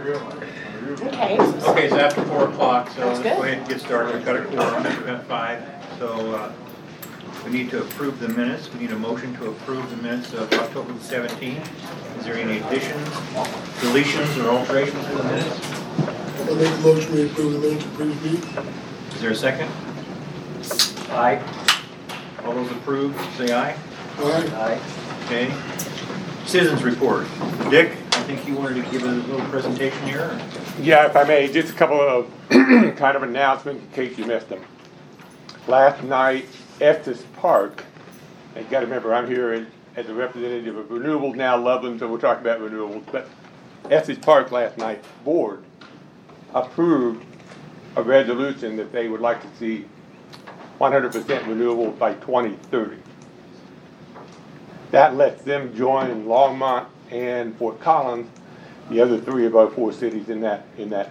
Okay. Okay, it's after 4 o'clock, so That's let's go good. ahead and get started. We've got a quorum at 5. So we need to approve the minutes. We need a motion to approve the minutes of October the 17th. Is there any additions, deletions, or alterations to the minutes? I'll make a motion to approve the minutes of previous meeting. Is there a second? Aye. All those approved, say aye. Aye. Aye. Okay. Citizens report. Dick, I think you wanted to give a little presentation here. Yeah, if I may, just a couple of kind of announcements in case you missed them. Last night, Estes Park, and you got to remember I'm here as a representative of renewables now, Loveland, so we're talking about renewables, but Estes Park last night, board approved a resolution that they would like to see 100% renewables by 2030. That lets them join Longmont and Fort Collins, the other 3 of our 4 cities in that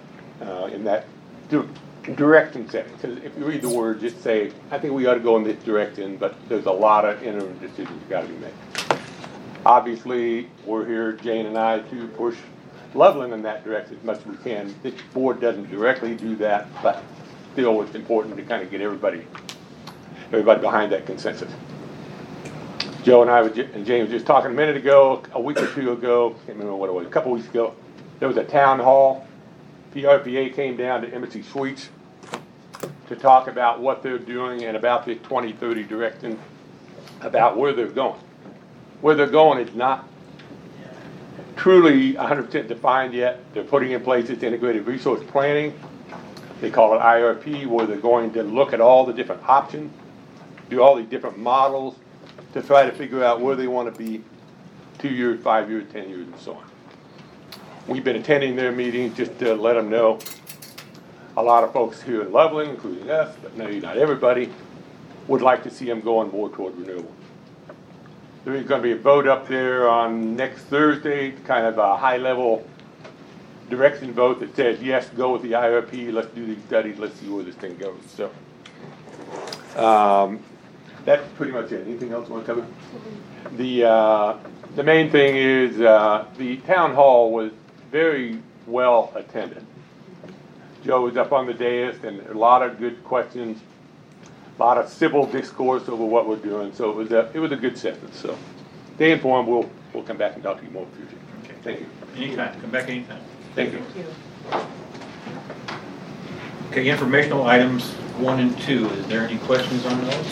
direction setting. Because if you read the words, just say, I think we ought to go in this direction, but there's a lot of interim decisions got to be made. Obviously, we're here, Jane and I, to push Loveland in that direction as much as we can. This board doesn't directly do that, but still it's important to kind of get everybody behind that consensus. Joe and I and James were just talking a minute ago, a week or 2 ago, can't remember what it was, a couple weeks ago, there was a town hall. PRPA came down to Embassy Suites to talk about what they're doing and about the 2030 direction, about where they're going. Where they're going is not truly 100% defined yet. They're putting in place this integrated resource planning. They call it IRP, where they're going to look at all the different options, do all these different models, to try to figure out where they want to be 2 years, 5 years, 10 years, and so on. We've been attending their meetings just to let them know. A lot of folks here in Loveland, including us, but maybe not everybody, would like to see them go on board toward renewable. There is going to be a vote up there on next Thursday, kind of a high-level direction vote that says, yes, go with the IRP, let's do these studies, let's see where this thing goes. So. That's pretty much it. Anything else you want to cover? The main thing is the town hall was very well attended. Joe was up on the dais and a lot of good questions, a lot of civil discourse over what we're doing. So it was a good session. So stay informed. We'll come back and talk to you more in the future. Okay. Thank you. Anytime. Come back anytime. Thank you. Okay, informational items 1 and 2. Is there any questions on those?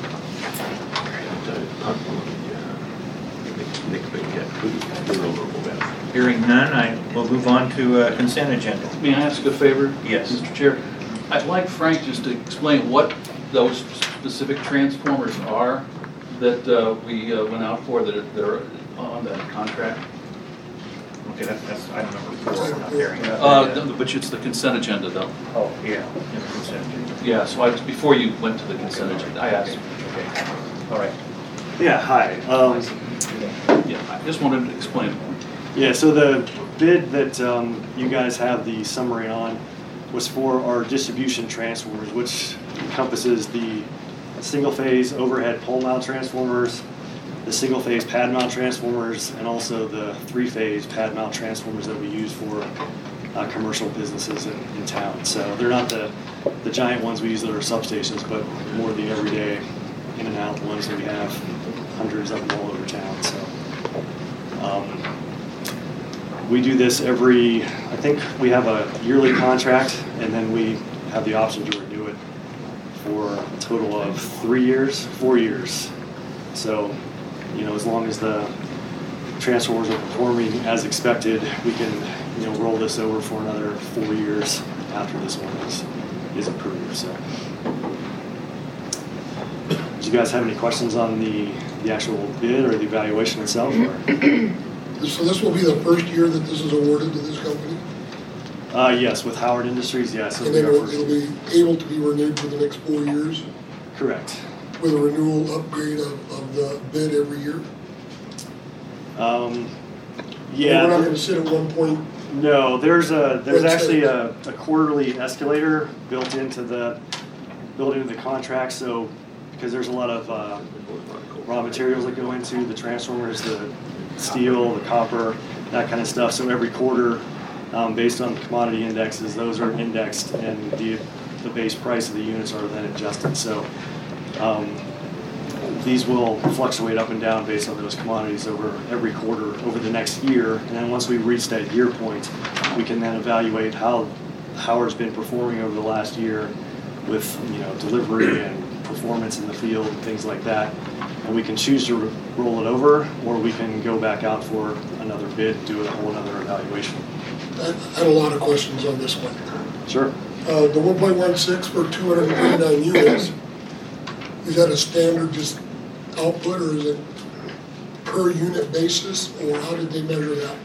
Hearing none, I will move on to consent agenda. May I ask a favor? Yes. Mr. Chair, I'd like Frank just to explain what those specific transformers are that we went out for that are on that contract. Okay, that's item number 4. We're not hearing. But it's the consent agenda though. Oh, yeah, in the consent agenda. Yeah, so before you went to the consent agenda, I asked. Okay, all right. Yeah, hi. Yeah, I just wanted to explain it. Yeah, so the bid that you guys have the summary on was for our distribution transformers, which encompasses the single-phase overhead pole mount transformers, the single-phase pad mount transformers, and also the 3-phase pad mount transformers that we use for commercial businesses in town. So they're not the giant ones we use that are substations, but more the everyday in and out ones that we have hundreds of them all over town. So we do this I think we have a yearly contract, and then we have the option to renew it for a total of 4 years. So, as long as the transformers are performing as expected, we can, roll this over for another 4 years after this one is approved. So, do you guys have any questions on the actual bid or the evaluation itself? So this will be the first year that this is awarded to this company? Yes, with Howard Industries, yes. And then it'll be able to be renewed for the next 4 years? Correct. With a renewal upgrade of the bid every year? Yeah. We're not going to sit at one point? No, there's actually a quarterly escalator built into the contract. So because there's a lot of raw materials that go into the transformers, the steel, the copper, that kind of stuff. So every quarter based on the commodity indexes. Those are indexed, and the base price of the units are then adjusted. So these will fluctuate up and down based on those commodities over every quarter over the next year. And then once we reach that year point, we can then evaluate how Howard's been performing over the last year with, you know, delivery and performance in the field and things like that. And we can choose to roll it over, or we can go back out for another bid, do a whole another evaluation. I had a lot of questions on this one. Sure. The 1.16 for 239 units, is that a standard just output, or is it per unit basis, or how did they measure that?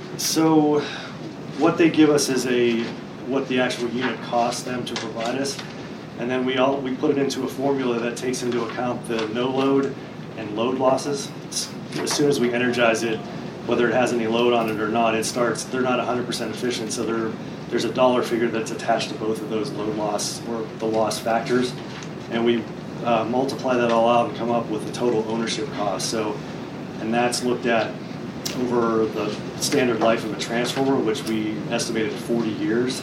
So what they give us is what the actual unit costs them to provide us. And then we put it into a formula that takes into account the no load and load losses. As soon as we energize it, whether it has any load on it or not, they're not 100% efficient, so there's a dollar figure that's attached to both of those load loss or the loss factors. And we multiply that all out and come up with the total ownership cost. And that's looked at over the standard life of a transformer, which we estimated 40 years.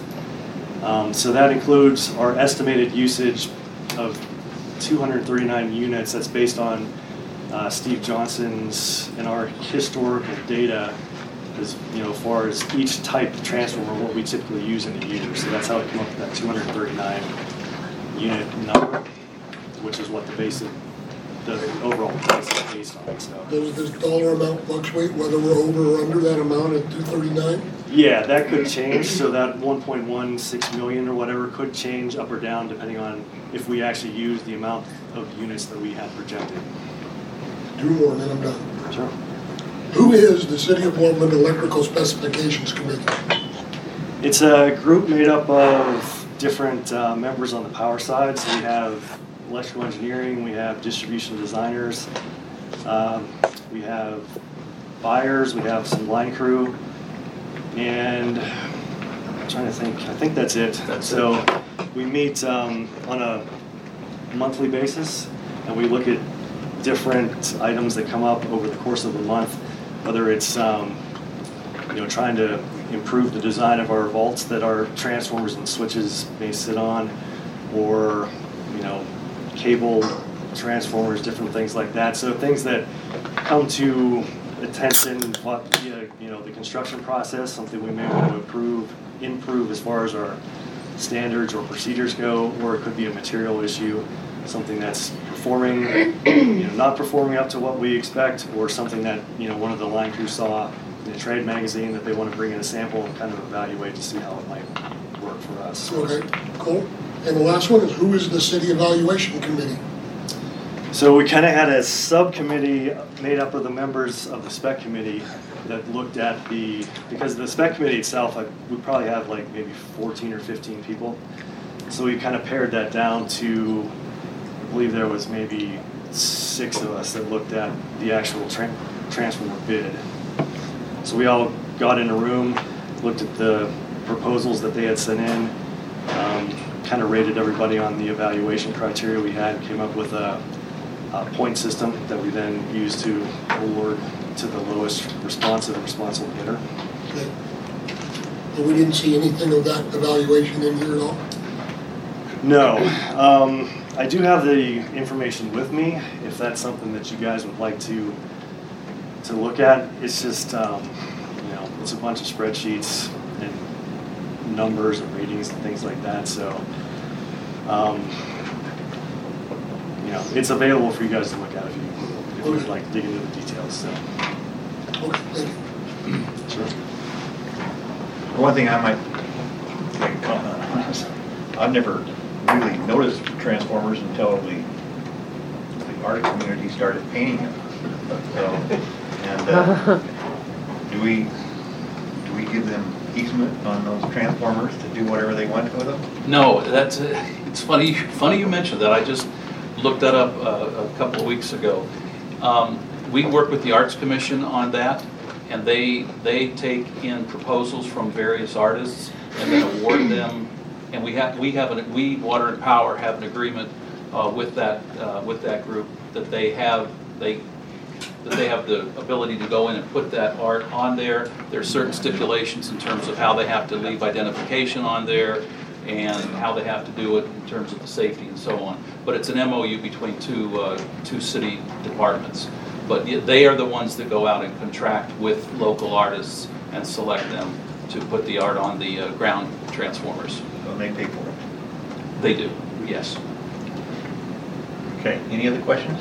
So that includes our estimated usage of 239 units. That's based on Steve Johnson's and our historical data, as you know, as far as each type of transformer, what we typically use in a year. So that's how it came up with that 239 unit number, which is what the overall price is based on. So. Does this dollar amount fluctuate whether we're over or under that amount at 239? Yeah, that could change. So that 1.16 million or whatever could change up or down depending on if we actually use the amount of units that we had projected. Two more and then I'm done. Sure. Who is the City of Loveland Electrical Specifications Committee? It's a group made up of different members on the power side. So we have electrical engineering, we have distribution designers, we have buyers, we have some line crew, and I'm trying to think, I think that's it. So we meet on a monthly basis, and we look at different items that come up over the course of the month, whether it's trying to improve the design of our vaults that our transformers and switches may sit on, or cable transformers, different things like that. So things that come to attention, the construction process, something we may want to improve as far as our standards or procedures go, or it could be a material issue, something that's performing, not performing up to what we expect, or something that one of the line crews saw in a trade magazine that they want to bring in a sample and kind of evaluate to see how it might work for us. Okay, cool. And the last one is, who is the City Evaluation Committee? So we kind of had a subcommittee made up of the members of the spec committee that looked at because the spec committee itself, we probably have like maybe 14 or 15 people. So we kind of pared that down to, I believe there was maybe 6 of us that looked at the actual transformer bid. So we all got in a room, looked at the proposals that they had sent in, kind of rated everybody on the evaluation criteria we had, came up with a point system that we then used to award to the lowest responsible bidder. Okay. And we didn't see anything of that evaluation in here at all? No. I do have the information with me, if that's something that you guys would like to look at. It's just, it's a bunch of spreadsheets and numbers and ratings and things like that. So, it's available for you guys to look at if you would like to dig into the details. So. Okay, thank you. Sure. One thing I might make a comment on is, I've never really noticed transformers until the art community started painting them. Do we give them easement on those transformers to do whatever they want with them? No, it's funny you mentioned that. I just looked that up a couple of weeks ago. We work with the Arts Commission on that, and they take in proposals from various artists and then award them. And we Water and Power have an agreement with that group that they that they have the ability to go in and put that art on there. There are certain stipulations in terms of how they have to leave identification on there and how they have to do it in terms of the safety and so on. But it's an MOU between two city departments. But they are the ones that go out and contract with local artists and select them to put the art on the ground transformers. So they pay for it. They do, yes. Okay, any other questions?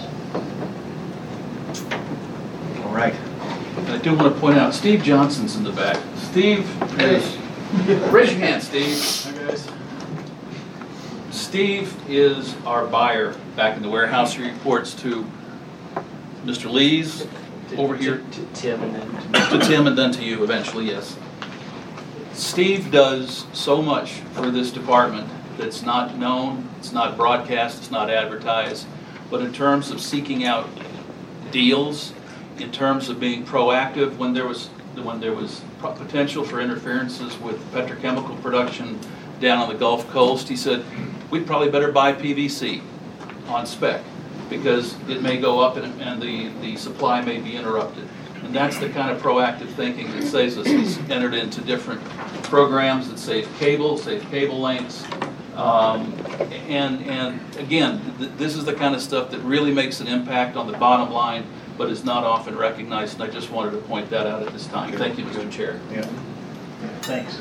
All right. And I do want to point out, Steve Johnson's in the back. Steve is, raise your hand, Steve. Hi, guys. Steve is our buyer back in the warehouse. He reports to Mr. Lees over here. To Tim and then To Tim and then to you eventually, yes. Steve does so much for this department that's not known, it's not broadcast, it's not advertised, but in terms of seeking out deals, in terms of being proactive when there was potential for interferences with petrochemical production down on the Gulf Coast, he said, we'd probably better buy PVC on spec because it may go up and the supply may be interrupted. And that's the kind of proactive thinking that saves us. He's entered into different programs that save cable lengths. And again, this is the kind of stuff that really makes an impact on the bottom line, but is not often recognized, and I just wanted to point that out at this time. Thank you, Mr. Chair. Yeah. Thanks.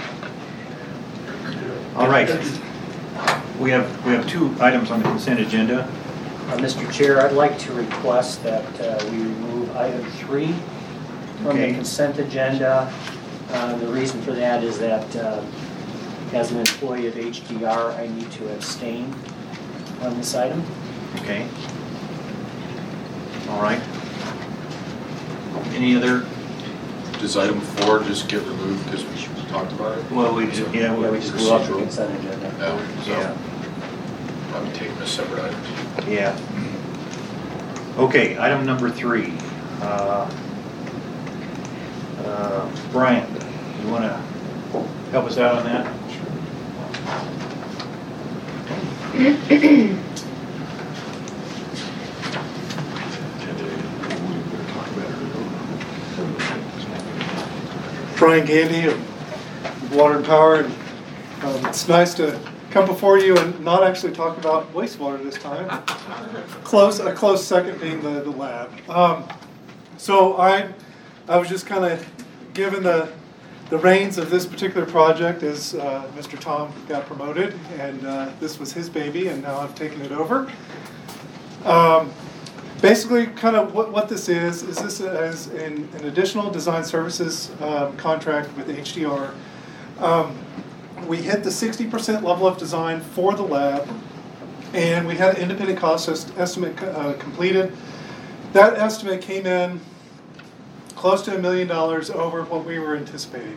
All right. We have two items on the consent agenda. Mr. Chair, I'd like to request that we remove item 3 from Okay. the consent agenda. The reason for that is that as an employee of HDR, I need to abstain on this item. Okay. All right. Any other? Does item 4 just get removed because we talked about it? Well, we just Move off the consent agenda. No, so Yeah. I would take them as separate items. Yeah. Okay, item number 3. Brian, you want to help us out on that? Brian Gandy of Water and Power, and it's nice to come before you and not actually talk about wastewater this time. A close second being the lab. So I was just kind of given the reins of this particular project as Mr. Tom got promoted, and this was his baby, and now I've taken it over. Basically, kind of what this is this is an additional design services contract with HDR. We hit the 60% level of design for the lab, and we had an independent cost estimate completed. That estimate came in close to $1 million over what we were anticipating.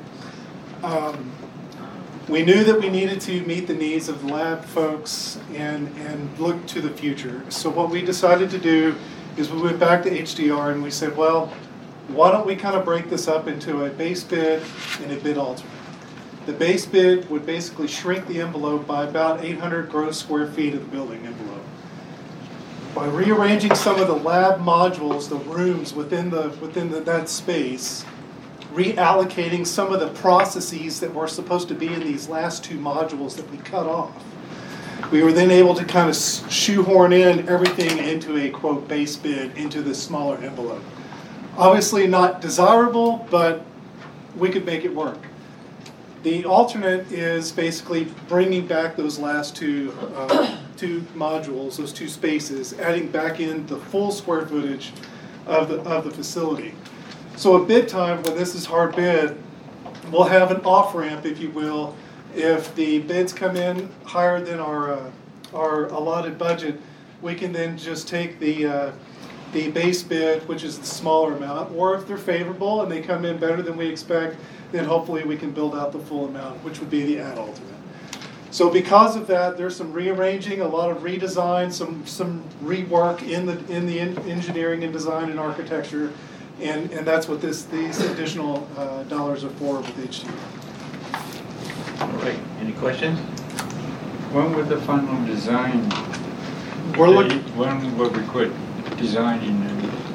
We knew that we needed to meet the needs of the lab folks and look to the future. So what we decided to do is we went back to HDR and we said, well, why don't we kind of break this up into a base bid and a bid alternate. The base bid would basically shrink the envelope by about 800 gross square feet of the building envelope. By rearranging some of the lab modules, the rooms within that space, reallocating some of the processes that were supposed to be in these last 2 modules that we cut off, we were then able to kind of shoehorn in everything into a, quote, base bid into this smaller envelope. Obviously not desirable, but we could make it work. The alternate is basically bringing back those last two modules, those 2 spaces, adding back in the full square footage of the facility. So at bid time, when this is hard bid, we'll have an off ramp, if you will. If the bids come in higher than our allotted budget, we can then just take the base bid, which is the smaller amount, or if they're favorable and they come in better than we expect, then hopefully we can build out the full amount, which would be the add alternate. So because of that, there's some rearranging, a lot of redesign, some rework in the engineering and design and architecture, and that's what these additional dollars are for with HDR. All right, any questions? When would the final design, We're looking. when would we quit designing and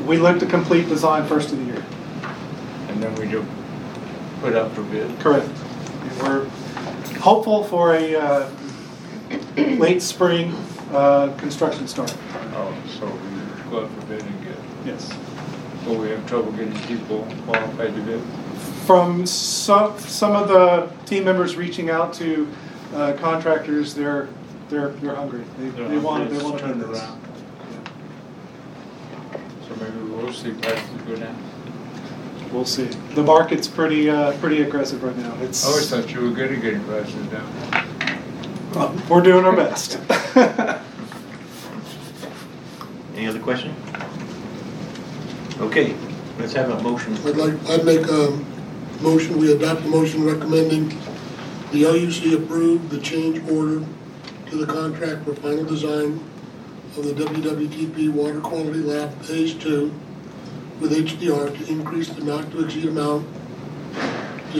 We look to complete design first of the year. And then we do put up for bid. Correct. And we're hopeful for a late spring construction start. Oh, so we go out for bid and get, Yes. so we have trouble getting people qualified to bid? From some of the team members reaching out to contractors, they're hungry. They want to turn do this. around. So maybe we'll see prices go down. We'll see. The market's pretty aggressive right now. I always thought you were good at getting prices down. We're doing our best. Any other question? Okay, let's have a motion. I'd make a motion, we adopt a motion recommending the LUC approve the change order to the contract for final design of the WWTP Water Quality Lab Phase 2 with HDR to increase the not to exceed amount to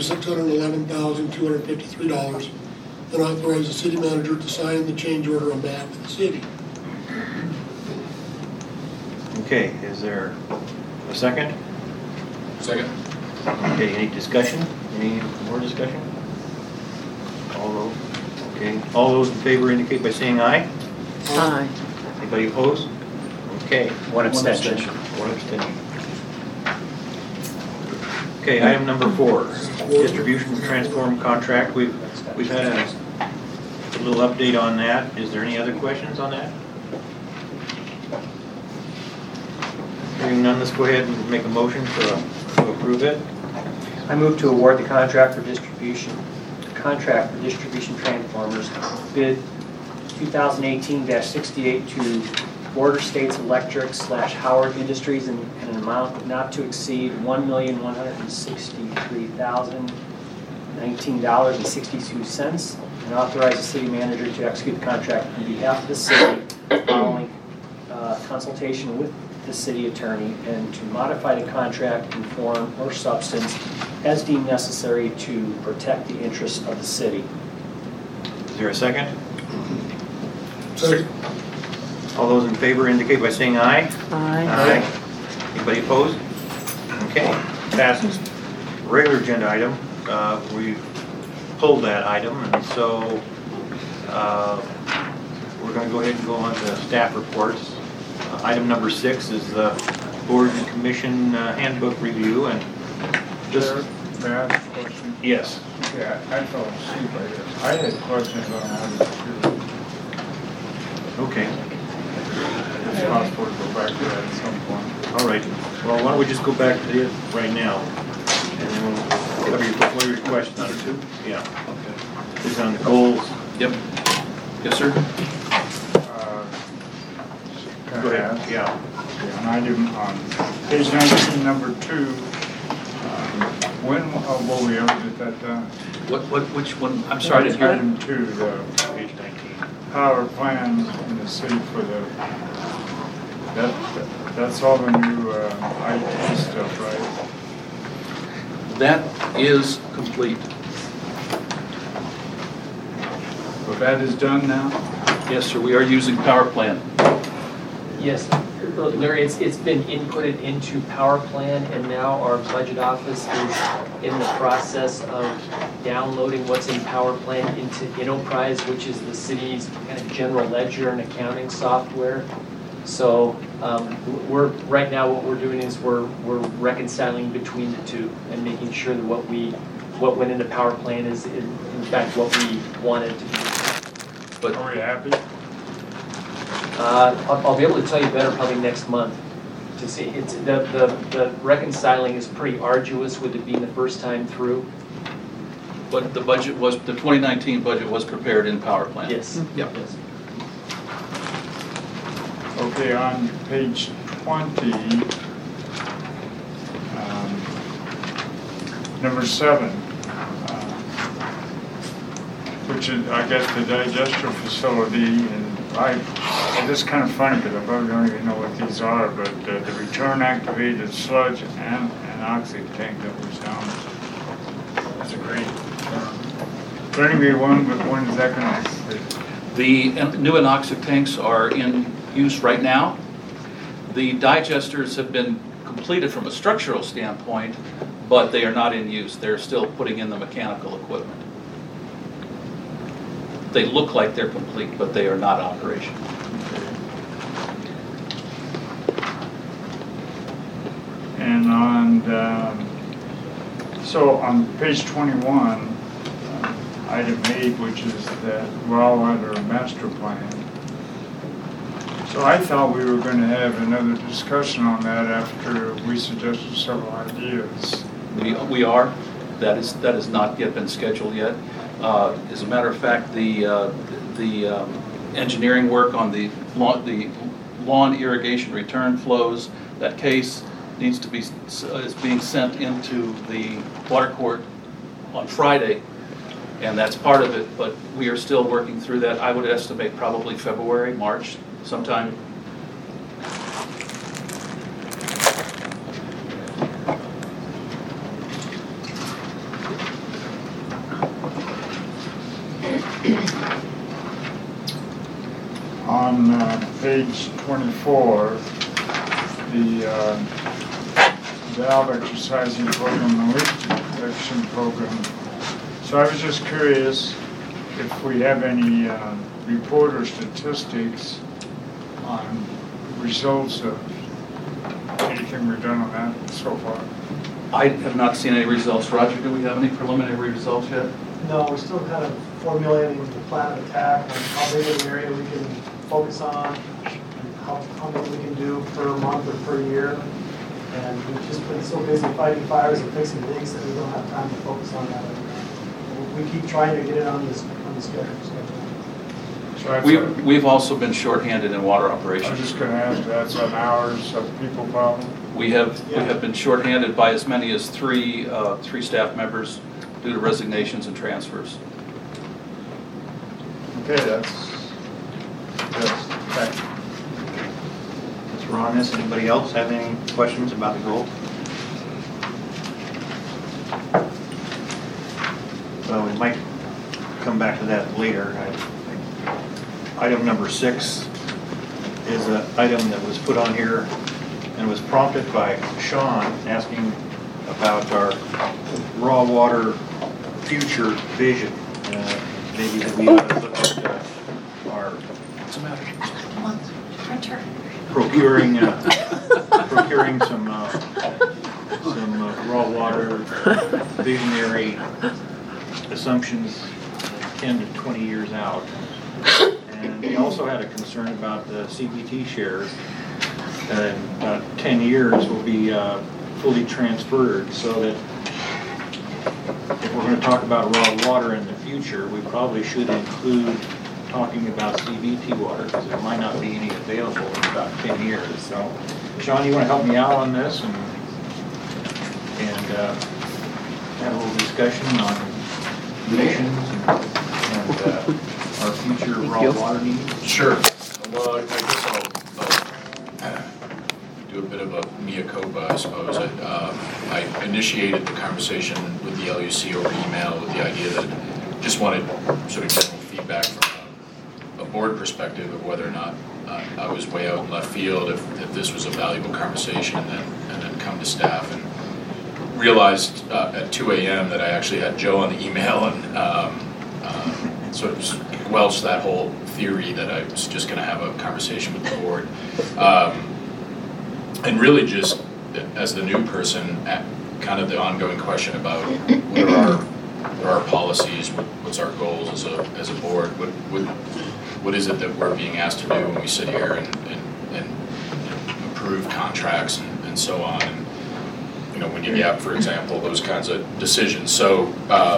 $611,253 and authorize the city manager to sign the change order on behalf of the city. Okay, is there a second? Second. Okay, any discussion? Any more discussion? All those in favor indicate by saying aye. Aye. Anybody opposed? Okay, One abstention. one abstention. Okay, item number 4, distribution transform contract. We've had a little update on that. Is there any other questions on that? Hearing none, let's go ahead and make a motion to approve it. I move to award the contract for distribution transformers bid 2018-68 to Border States Electric / Howard Industries in an amount not to exceed $1,163,019.62 and authorize the city manager to execute the contract on behalf of the city following consultation with the city attorney and to modify the contract in form or substance as deemed necessary to protect the interests of the city. Is there a second? Second. All those in favor indicate by saying aye. Aye. Anybody opposed? Okay, passes. Regular agenda item, we pulled that item, and so we're going to go ahead and go on to staff reports. Item number 6 is the board and commission handbook review, and just May I ask a question? yes. Yeah, I fell asleep right here. I had questions on how to do it. Okay, It's possible to go back to that at some point. all right. Well, why don't we just go back to it right now, and then we'll what are your questions on it too? Yeah. Okay. This is on the goals. Yep. Yes, sir? Can Go I ahead. ask? Yeah. On item, on page 19, number 2, when will we ever get that done? Which one? I'm sorry, I didn't hear that. Item 2, the Page 19. power plans in the city for the, that's all the new IT stuff, right? That is complete. So that is done now? Yes, sir, we are using PowerPlan. Yes, Larry, it's been inputted into PowerPlan, and now our budget office is in the process of downloading what's in PowerPlan into Enterprise, which is the city's kind of general ledger and accounting software. So right now what we're doing is we're reconciling between the two and making sure that what went into PowerPlan is in fact what we wanted to be. But are we happy? I'll be able to tell you better probably next month. To see, it's the reconciling is pretty arduous with it being the first time through. But the 2019 budget was prepared in PowerPlan. Yes. Yep. Yes. Okay, on page 20, number 7, which is, I guess, the digester facility, and I this is kind of funny because I probably don't even know what these are, but the return activated sludge and an oxy tank that was down. That's a great term. But anyway, when is that going to? The new anoxic tanks are in use right now. The digesters have been completed from a structural standpoint, but they are not in use. They're still putting in the mechanical equipment. They look like they're complete, but they are not operational. And so on page 21, item 8, which is that well under master plan. So I thought we were going to have another discussion on that after we suggested several ideas. We are. That has not yet been scheduled yet. As a matter of fact, the engineering work on the lawn irrigation return flows, that case needs to be is being sent into the water court on Friday, and that's part of it. But we are still working through that. I would estimate probably February, March, sometime. On page 24, the valve exercising program, the leak detection program. So I was just curious if we have any report or statistics on results of anything we've done on that so far. I have not seen any results. Roger, do we have any preliminary results yet? No, we're still kind of formulating the plan of attack and how big of an area we can focus on, and how much we can do per month or per year. And we've just been so busy fighting fires and fixing leaks that we don't have time to focus on that. We keep trying to get it on the schedule. We've also been shorthanded in water I was operations. just going to ask, that's an hours of people problem? We have been shorthanded by as many as three staff members due to resignations and transfers. Okay, that's Okay. That's on this. Anybody else have any questions about the goal? Well, we might come back to that later. Item number 6 is an item that was put on here and was prompted by Sean asking about our raw water future vision. Maybe that we ought to look at our procuring some raw water visionary assumptions 10 to 20 years out. And we also had a concern about the CBT shares that in about 10 years will be fully transferred, so that if we're going to talk about raw water in the future, we probably should include talking about CBT water, because there might not be any available in about 10 years. So, Sean, you want to help me out on this and have a little discussion on emissions and our future raw water needs? Sure. Well, I guess I'll do a bit of a mea culpa, I suppose. I initiated the conversation with the LUC over email with the idea that just wanted sort of general feedback from a board perspective of whether or not I was way out in left field, if this was a valuable conversation, and then come to staff and realized at 2 a.m. that I actually had Joe on the email and sort of squelched that whole theory that I was just going to have a conversation with the board. And really just, as the new person, kind of the ongoing question about what are our policies, what's our goals as a board, what is it that we're being asked to do when we sit here and approve contracts and so on, and when you get, for example, those kinds of decisions. So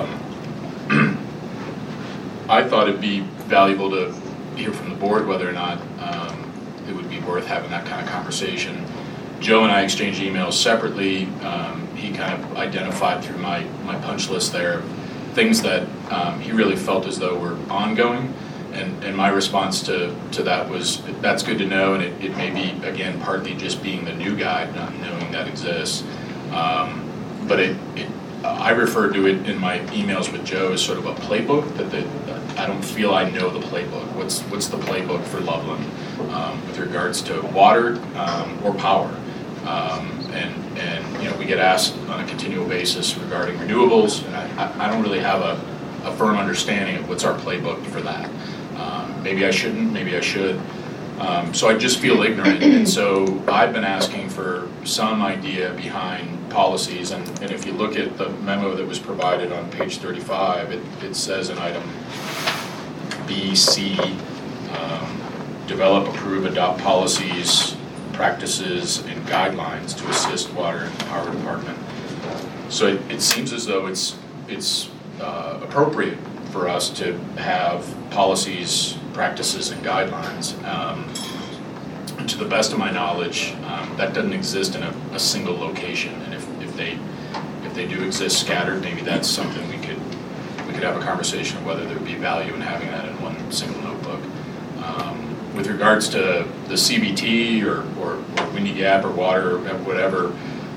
I thought it'd be valuable to hear from the board whether or not it would be worth having that kind of conversation. Joe and I exchanged emails separately. He kind of identified through my punch list there things that he really felt as though were ongoing. And my response to that was, that's good to know, and it may be, again, partly just being the new guy, not knowing that exists. But I refer to it in my emails with Joe as sort of a playbook, I don't feel I know the playbook. What's the playbook for Loveland with regards to water or power? And you know, we get asked on a continual basis regarding renewables, and I don't really have a firm understanding of what's our playbook for that. Maybe I shouldn't, maybe I should. So I just feel ignorant, and so I've been asking for some idea behind policies, and if you look at the memo that was provided on page 35, it says in item B, C, develop, approve, adopt policies, practices, and guidelines to assist water and power department. So it seems as though it's appropriate for us to have policies, practices, and guidelines. To the best of my knowledge, that doesn't exist in a single location, and if they do exist scattered, maybe that's something we could have a conversation of whether there'd be value in having that in one single notebook. With regards to the CBT or Windy Gap or water or whatever,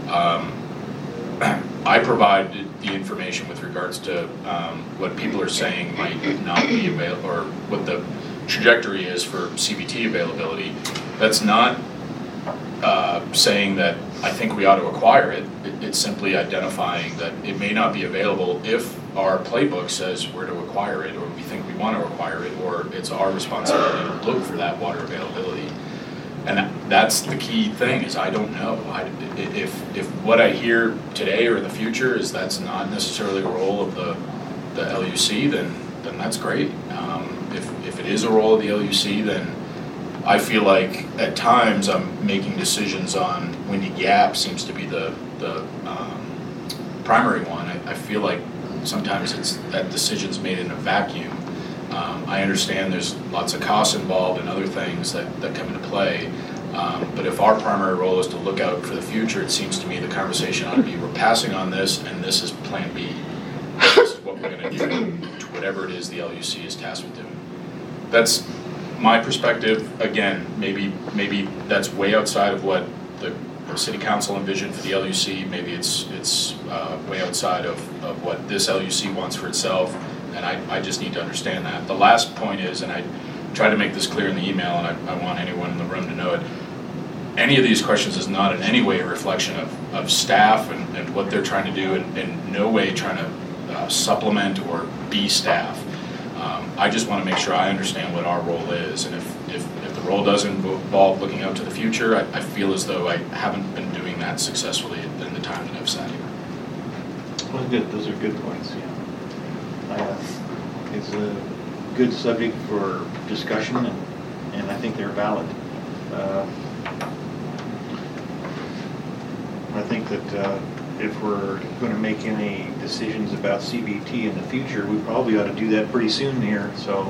I provided the information with regards to what people are saying might not be available, or what the trajectory is for CBT availability. That's not saying that I think we ought to acquire it. It's simply identifying that it may not be available if our playbook says we're to acquire it, or we think we want to acquire it, or it's our responsibility to look for that water availability. And that's the key thing, is I don't know. If what I hear today or in the future is that's not necessarily a role of the LUC, then that's great. If it is a role of the LUC, then I feel like at times I'm making decisions on Windy Gap seems to be the primary one. I feel like sometimes that decision's made in a vacuum. I understand there's lots of costs involved and other things that come into play. But if our primary role is to look out for the future, it seems to me the conversation ought to be, we're passing on this, and this is plan B. This is what we're going to do to whatever it is the LUC is tasked with doing. That's my perspective. Again, maybe that's way outside of what the City Council envisioned for the LUC. Maybe it's way outside of what this LUC wants for itself, and I just need to understand that. The last point is, and I tried to make this clear in the email, and I want anyone in the room to know it, any of these questions is not in any way a reflection of staff and what they're trying to do, and in no way trying to supplement or be staff. I just want to make sure I understand what our role is, and if the role does involve looking out to the future, I feel as though I haven't been doing that successfully in the time that I've sat here. Well, good. Those are good points. Yeah, it's a good subject for discussion, and I think they're valid. I think that if we're going to make any decisions about CBT in the future, we probably ought to do that pretty soon here. So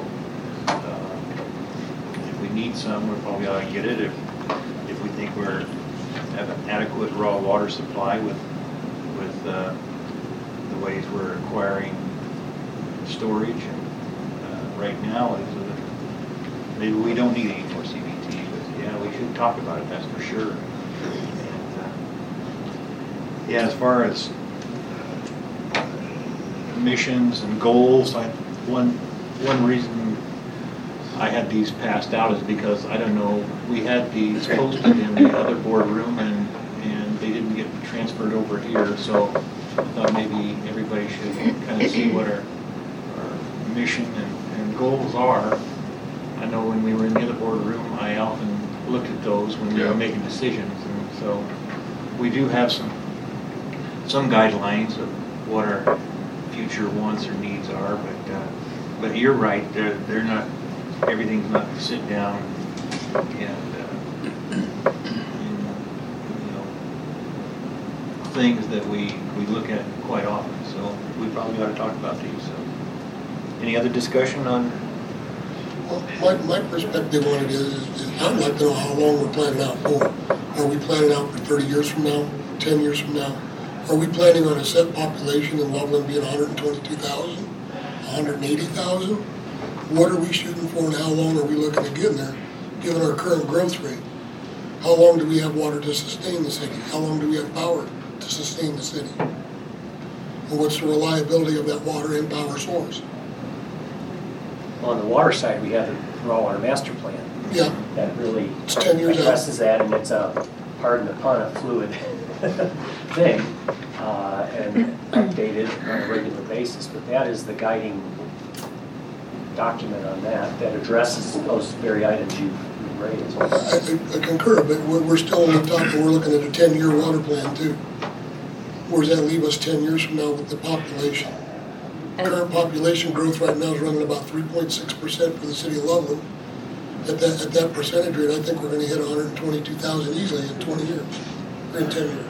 if we need some, we probably ought to get it. If we think we're have an adequate raw water supply with the ways we're acquiring storage, and right now maybe we don't need any more CBT, but yeah, we should talk about it. That's for sure. Yeah, as far as missions and goals, one reason I had these passed out is because, I don't know, we had these posted in the other boardroom and they didn't get transferred over here, so I thought maybe everybody should kind of see what our mission and goals are. I know when we were in the other boardroom, I often looked at those when we were making decisions, and so we do have some guidelines of what our future wants or needs are, but you're right. They're not. Everything's not to sit down and things that we look at quite often. So we probably ought to talk about these. So, any other discussion on? Well, my perspective on it is I'd like to know how long we're planning out for. Are we planning out for 30 years from now, 10 years from now? Are we planning on a set population in Loveland being 122,000, 180,000? What are we shooting for, and how long are we looking to get in there, given our current growth rate? How long do we have water to sustain the city? How long do we have power to sustain the city? And what's the reliability of that water and power source? On the water side, we have the raw water master plan. Yeah, That really It's 10 years out. addresses that, and it's a, pardon the pun, a fluid thing, and updated on a regular basis. But that is the guiding document on that addresses those very items you've raised. I concur, but we're still on the top, and we're looking at a 10-year water plan too. Where does that leave us 10 years from now with the population? Current population growth right now is running about 3.6% for the city of Loveland. At that percentage rate, I think we're gonna hit 122,000 easily in 20 years, or in 10 years.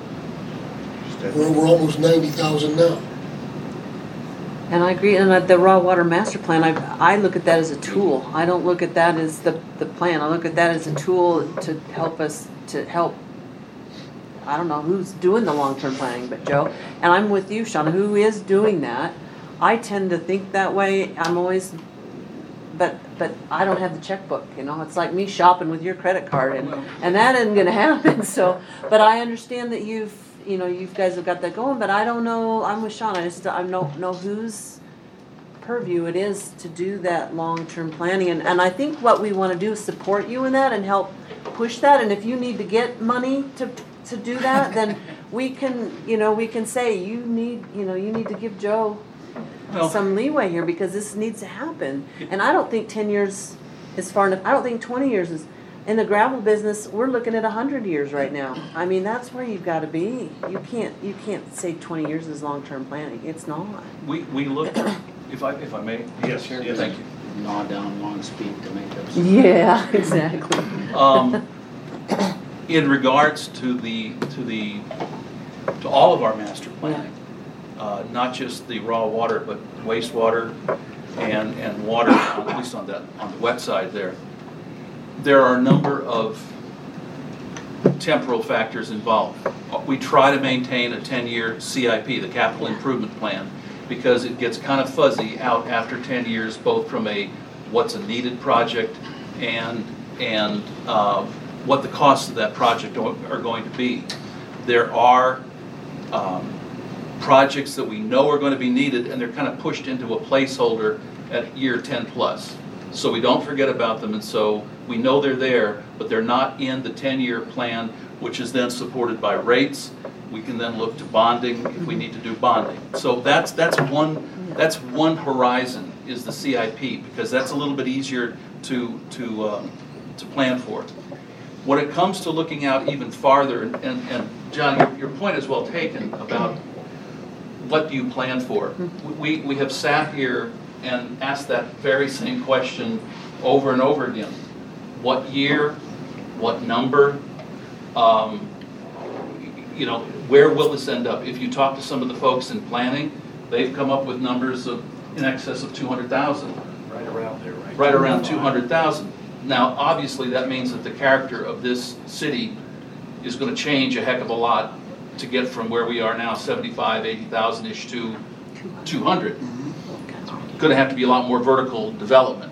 We're almost 90,000 now. And I agree, and the raw water master plan, I look at that as a tool. I don't look at that as the plan. I look at that as a tool to help us, I don't know who's doing the long-term planning, but Joe, and I'm with you, Shauna, who is doing that. I tend to think that way. I'm always, but I don't have the checkbook, you know, it's like me shopping with your credit card, and that isn't gonna happen, so, but I understand that you guys have got that going, but I don't know, I'm with Shauna, I don't know whose purview it is to do that long-term planning, and I think what we wanna do is support you in that and help push that, and if you need to get money to do that, then we can say, you need to give Joe some leeway here, because this needs to happen. And I don't think 10 years is far enough. I don't think 20 years is. In the gravel business, we're looking at 100 years right now. I mean, that's where you've got to be. You can't say 20 years is long-term planning. It's not. We look, if I may. Yes, Chair? yes. Thank you. Gnaw down long speed to make those. Yeah, exactly. In regards to all of our master planning, not just the raw water, but wastewater and water, at least on the wet side there. There are a number of temporal factors involved. We try to maintain a 10-year CIP, the capital improvement plan, because it gets kind of fuzzy out after 10 years, both from what's a needed project and what the costs of that project are going to be. There are projects that we know are going to be needed, and they're kind of pushed into a placeholder at year 10 plus. So we don't forget about them, and so we know they're there, but they're not in the 10-year plan, which is then supported by rates. We can then look to bonding if we need to do bonding. So that's one horizon, is the CIP, because that's a little bit easier to plan for. When it comes to looking out even farther, and John, your point is well taken about what do you plan for. We have sat here and asked that very same question over and over again. What year? What number? Where will this end up? If you talk to some of the folks in planning, they've come up with numbers of in excess of 200,000. Right around there, right? Right around 200,000. Now, obviously, that means that the character of this city is going to change a heck of a lot to get from where we are now, 75, 80,000-ish to 200. Going to have to be a lot more vertical development.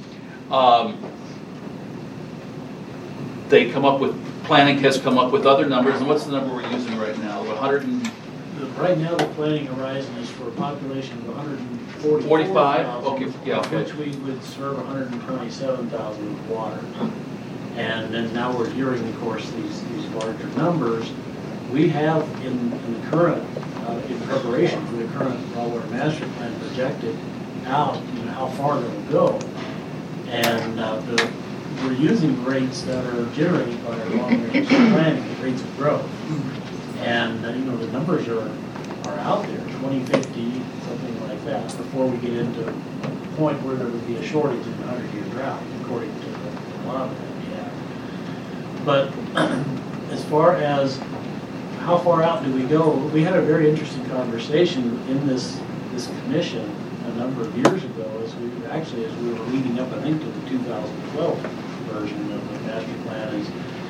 Planning has come up with other numbers, and what's the number we're using right now? 100 and... Right now, the planning horizon is for a population of 145,000. 45? Okay, yeah, okay. Which we would serve 127,000 with water. And then now we're hearing, of course, these larger numbers. We have in the current, in preparation for the current raw water master plan, projected out how far that'll go. And we're using rates that are generated by our long-range planning, rates of growth. And the numbers are out there, 2050, something like that, before we get into a point where there would be a shortage in a 100-year drought, according to the model that we have. But as far as how far out do we go, we had a very interesting conversation in this commission a number of years ago, as we were leading up, I think, to the 2012 version of the master plan. Is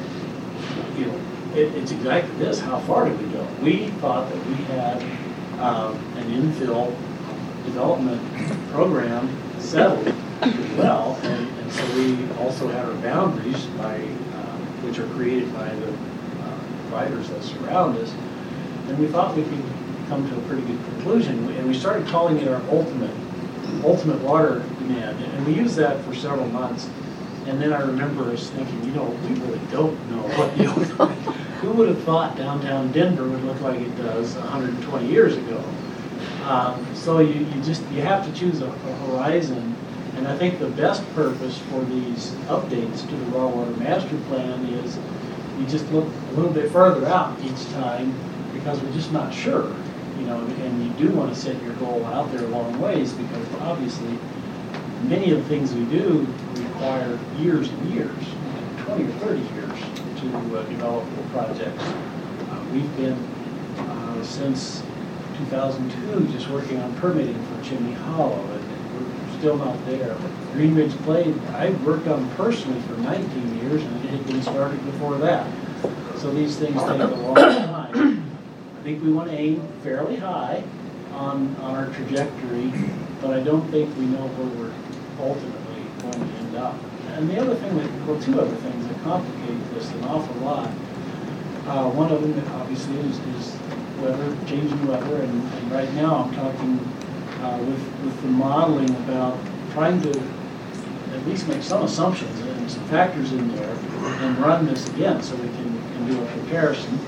it's exactly this: how far do we go? We thought that we had an infill development program settled pretty well, and so we also had our boundaries which are created by the providers that surround us, and we thought we could come to a pretty good conclusion, and we started calling it our ultimate water demand, and we used that for several months. And then I remember us thinking, you know, we really don't know what, you know, who would have thought downtown Denver would look like it does 120 years ago? So you have to choose a horizon, and I think the best purpose for these updates to the raw water master plan is you just look a little bit further out each time, because we're just not sure, you know, and you do want to set your goal out there a long ways, because obviously many of the things we do require years and years, 20 or 30 years to develop projects. We've been, since 2002, just working on permitting for Chimney Hollow, and we're still not there. Green Ridge Plain, I worked on personally for 19 years, and it had been started before that. So these things take a long time. I think we want to aim fairly high on our trajectory, but I don't think we know where we're ultimately going to end up. And the other thing well, two other things that complicate this an awful lot. One of them that obviously is weather, changing weather, and right now I'm talking with the modeling about trying to at least make some assumptions and some factors in there and run this again so we can do a comparison.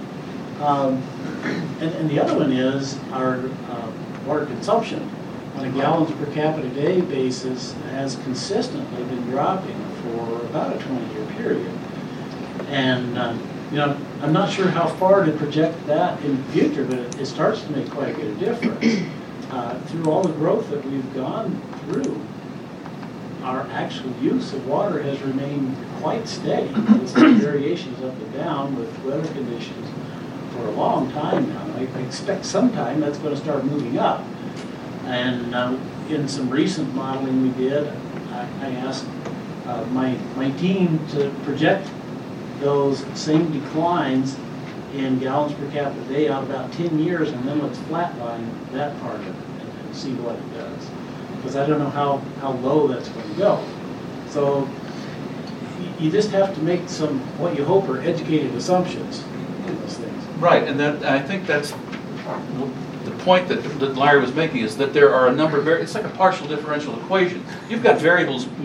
And the other one is our water consumption on a gallons per capita day basis has consistently been dropping for about a 20-year period. And you know, I'm not sure how far to project that in the future, but it starts to make quite a bit of difference. Through all the growth that we've gone through, our actual use of water has remained quite steady. There's some variations up and down with weather conditions for a long time now. I expect sometime that's going to start moving up. And in some recent modeling we did, I asked my team to project those same declines in gallons per capita day out about 10 years, and then let's flatline that part of it and see what it does. Because I don't know how low that's going to go. So you just have to make some, what you hope are educated assumptions in those things. Right, and I think that's the point that Larry was making, is that there are a number of it's like a partial differential equation. You've got variables